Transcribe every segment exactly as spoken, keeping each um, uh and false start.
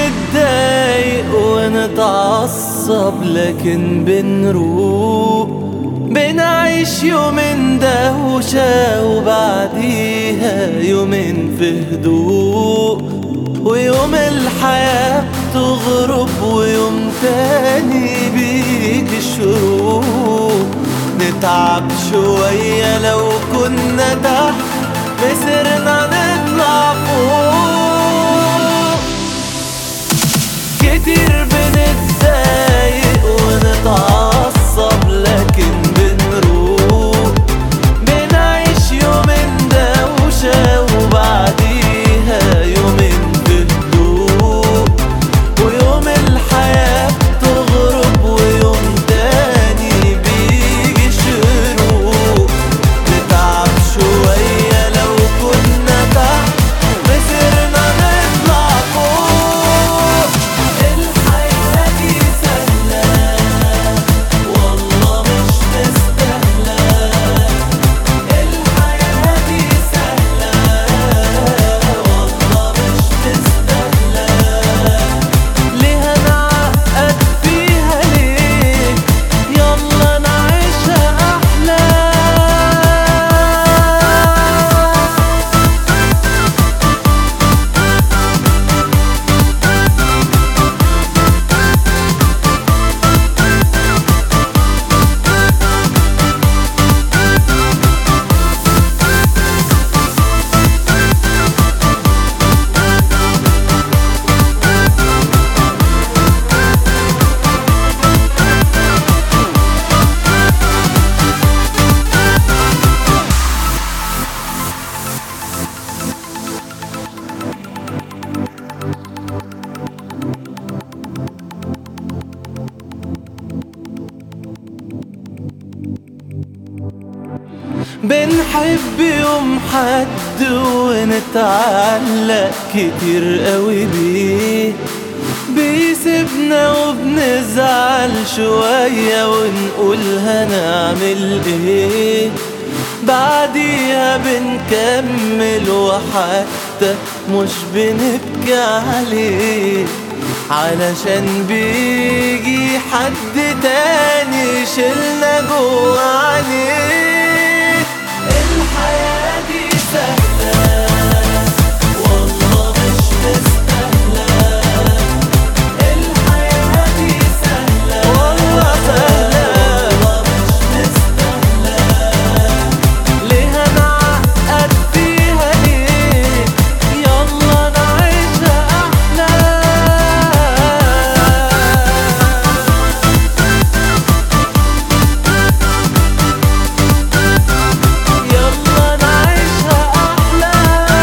بنتضايق ونتعصب لكن بنروق، بنعيش يومين دوشة وبعديها يومين في هدوء، ويوم الحياة بتغرب ويوم تاني بيجي الشروق. نتعب شوية لو كنا تحت، مسيرنا نطلع فوق. كتير بنتضايق ونتعصب لكن بنروق، بنعيش يومين دوشة وبعديها يومين في هدوء، ويوم الحياة بتغرب ويوم تاني بيجي الشروق. نتعب شوية لو كنا تحت، مسيرنا نطلع فوق. الحياة دي سهلة والله مش مستاهلة، الحياة دي سهلة والله مش مستاهلة. ليه نعقد فيها ليه؟ يلا نعيشها أحلى. بنحب يوم حد ونتعلق كتير قوي بيه، بيسيبنا وبنزعل شوية ونقول هنعمل ايه. بعديها بنكمل وحتى مش بنبكي عليه، علشان بيجي حد تاني يشيلنا جوا عليه. الحياة دي سهلة والله مش مستاهلة، الحياة دي سهلة والله سهلة والله مش مستاهلة. ليه نعقد فيها ليه؟ يلا نعيشها أحلى. يلا نعيشها أحلى.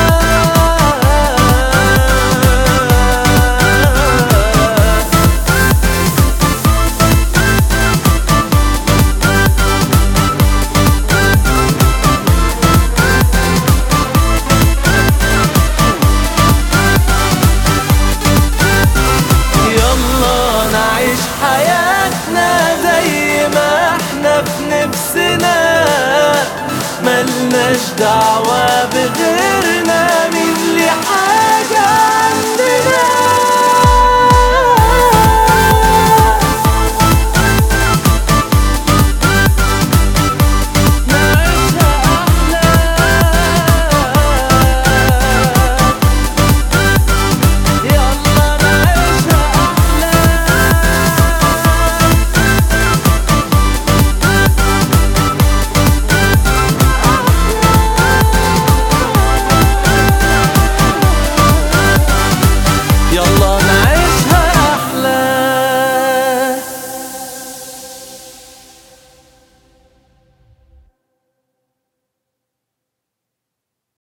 يلا نعيش حياتنا زي ما احنا في نفسنا، ملناش دعوة بغير